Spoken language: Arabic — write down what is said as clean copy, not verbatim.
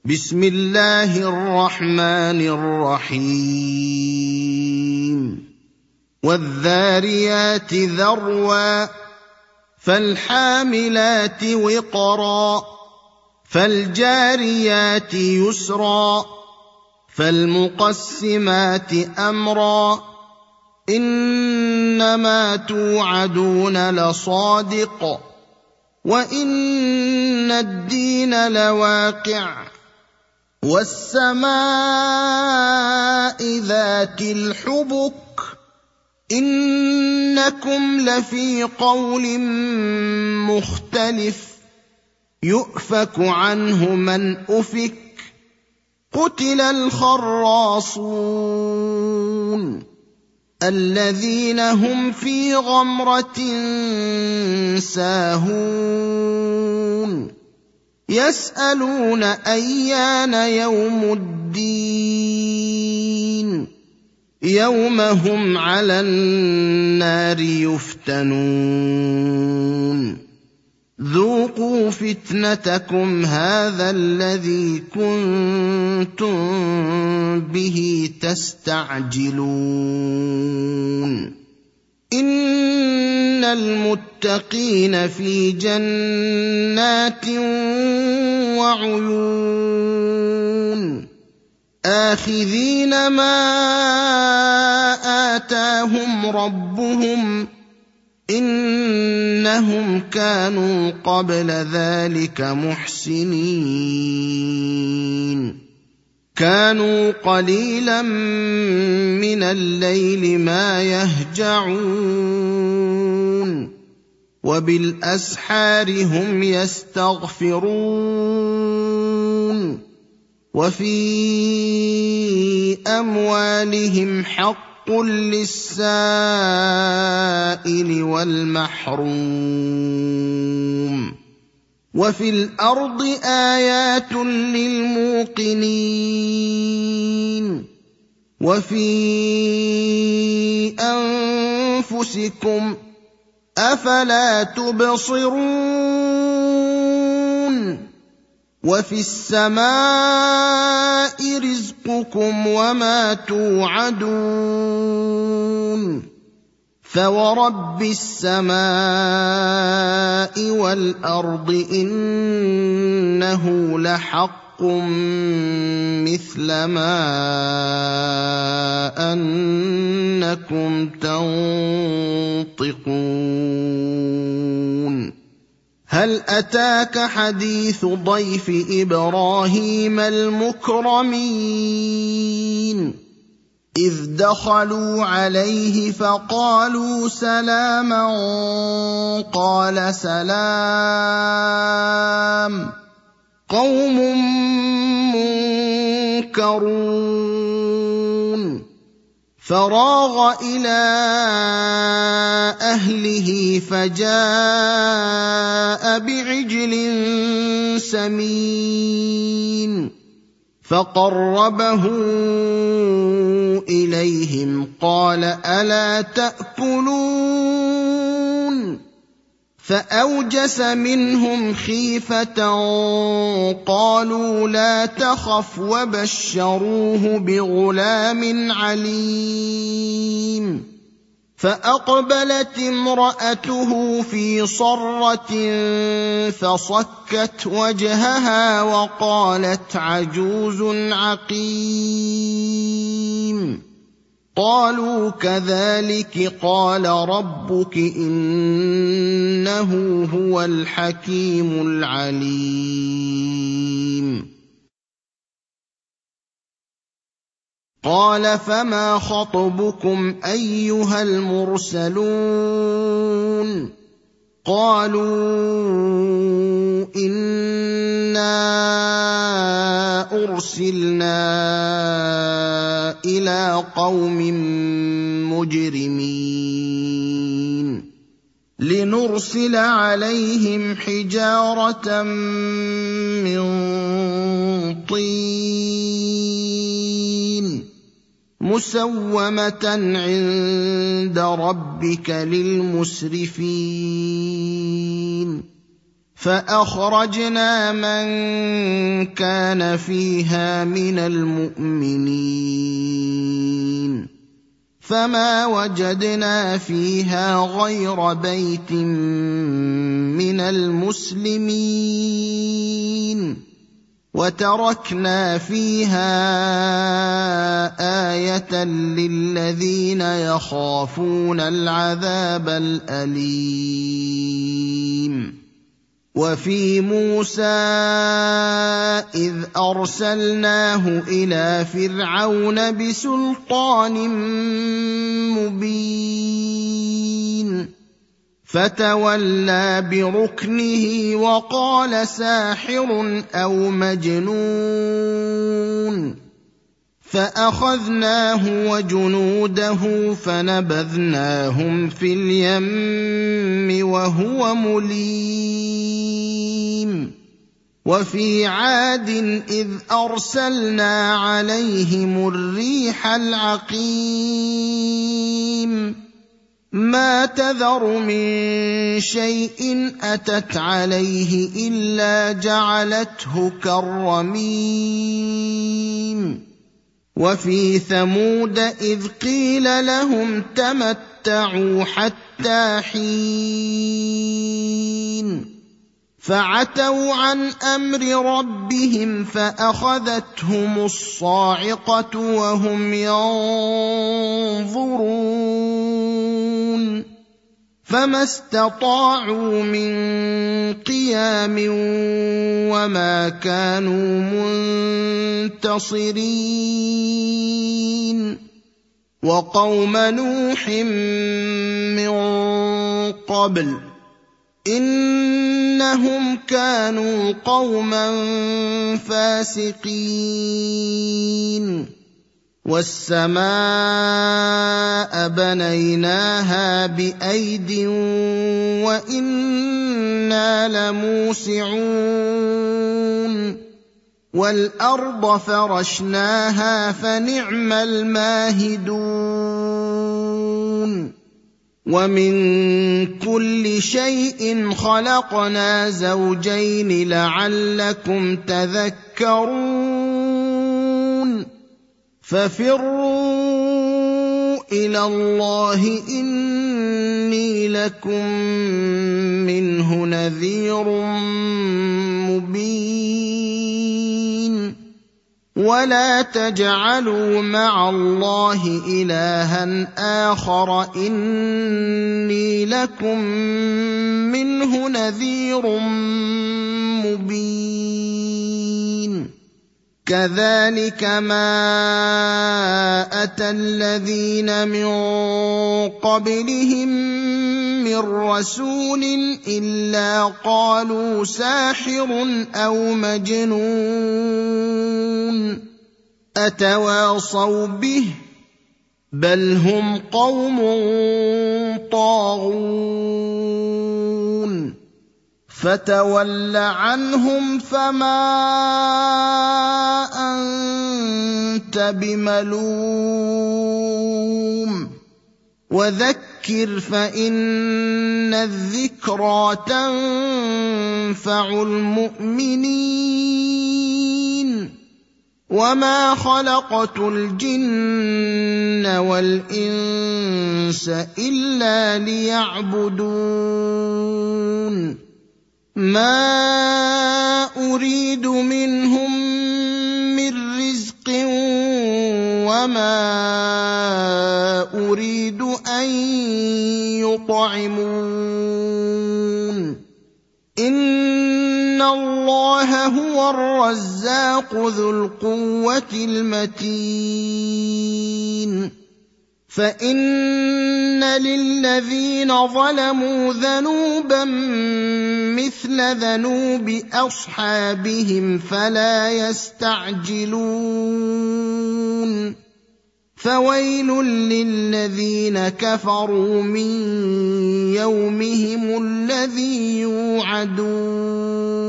بسم الله الرحمن الرحيم والذاريات ذروا فالحاملات وقرا فالجاريات يسرا فالمقسمات أمرا إنما توعدون لصادق وإن الدين لواقع والسماء ذات الحبك إنكم لفي قول مختلف يؤفك عنه من أفك قتل الخراصون الذين هم في غمرة ساهون يسألون أيان يوم الدين يوم هم على النار يفتنون ذوقوا فتنتكم هذا الذي كنتم به تستعجلون إن المتقين في جنات وعيون آخذين ما آتاهم ربهم إنهم كانوا قبل ذلك محسنين كانوا قليلا من الليل ما يهجعون وبالأسحار هم يستغفرون وفي أموالهم حق للسائل والمحروم وفي الأرض آيات للموقنين وفي أنفسكم أفلا تبصرون وفي السماء رزقكم وما توعدون فورب السماء والأرض إنه لحق مثل ما أنكم تنطقون هل أتاك حديث ضيف إبراهيم المكرمين إذ دخلوا عليه فقالوا سلاما قال سلام قوم منكرون فراغ إلى أهله فجاء بعجل سمين فقربه إليهم قال ألا تأكلون فأوجس منهم خيفة قالوا لا تخف وبشروه بغلام عليم فأقبلت امرأته في صرة فصكت وجهها وقالت عجوز عقيم قالوا كذلك قال ربك إنه هو الحكيم العليم قال فما خطبكم أيها المرسلون قالوا إنا أرسلنا إلى قوم مجرمين لنرسل عليهم حجارة من طين مسومة عند ربك للمسرفين فأخرجنا من كان فيها من المؤمنين فما وجدنا فيها غير بيت من المسلمين وتركنا فيها آية للذين يخافون العذاب الأليم وفي موسى إذ أرسلناه إلى فرعون بسلطان مبين فتولى بركنه وقال ساحر أو مجنون فأخذناه وجنوده فنبذناهم في اليم وهو مليم وفي عاد إذ أرسلنا عليهم الريح العقيم ما تذر من شيء أتت عليه إلا جعلته كالرميم وفي ثمود إذ قيل لهم تمتعوا حتى حين فعتوا عن أمر ربهم فأخذتهم الصاعقة وهم ينظرون فما استطاعوا من قيام وما كانوا منتصرين وقوم نوح من قبل إنهم كانوا قوما فاسقين والسماء بنيناها بأيد وإنا لموسعون والأرض فرشناها فنعم الماهدون ومن كل شيء خلقنا زوجين لعلكم تذكرون ففروا إلى الله إني لكم منه نذير مبين ولا تجعلوا مع الله إلها آخر إني لكم منه نذير مبين كذلك ما أتى الذين من قبلهم من رسول إلا قالوا ساحر أو مجنون أتواصوا به بل هم قوم طاغون فتول عنهم فما أنت بملوم وذكر فإن الذكرى تنفع المؤمنين وما خلقت الجن والإنس إلا ليعبدون ما أريد منهم من رزق وما أريد أن يطعمون إن الله هو الرزاق ذو القوة المتين فإن للذين ظلموا ذنوبا مثل ذنوب أصحابهم فلا يستعجلون فويل للذين كفروا من يومهم الذي يوعدون